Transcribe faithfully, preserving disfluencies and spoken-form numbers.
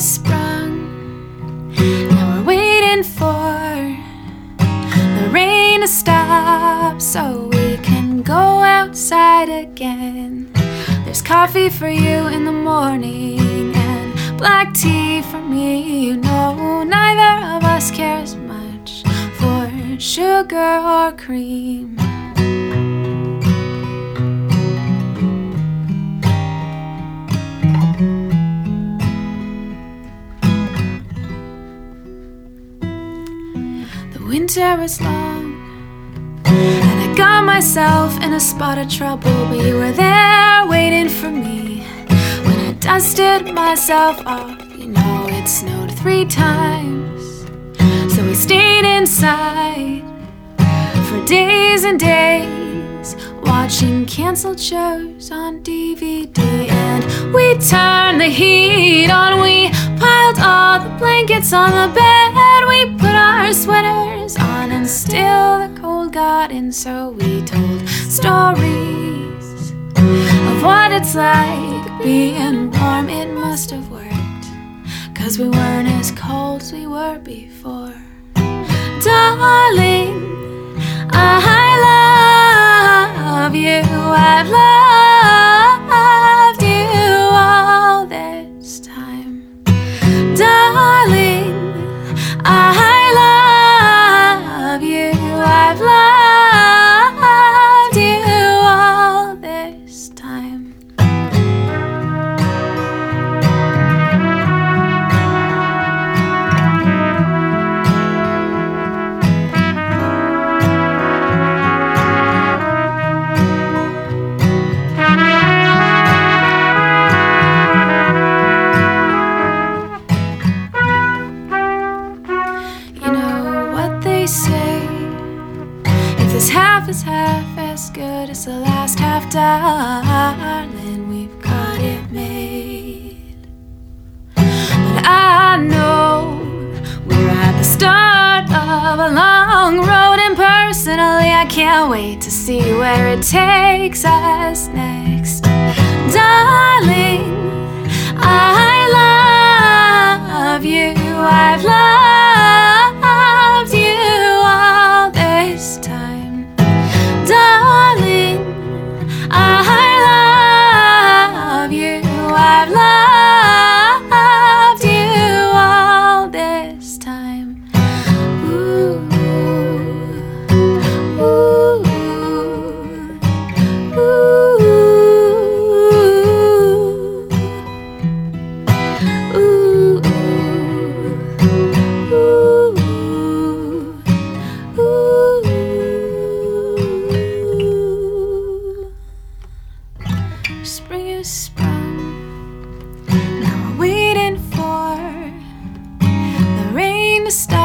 has sprung. Now we're waiting for the rain to stop so we can go outside again. There's coffee for you in the morning and black tea for me. You know, neither of us cares much for sugar or cream. The winter was long, and I got myself in a spot of trouble, but you were there waiting for me. When I dusted myself off, you know it snowed three times, so we stayed inside for days and days, watching canceled shows on D V D. And we turned the heat on, we piled all the blankets on the bed, we put our sweaters on, and still the cold got in. So we told stories of what it's like being warm. It must have worked, 'cause we weren't as cold as we were before. Darling, I love you, I've loved you all this time. Darling, I love you, I've loved you all this time. They say if this half is half as good as the last half, darling, we've got it made. But I know we're at the start of a long road, and personally I can't wait to see where it takes us next. Darling, I love you, I've loved you all this time. Darling, I love you, I've loved you all this time. Ooh, ooh, ooh, ooh, spring is sprung. Now we're waiting for the rain to stop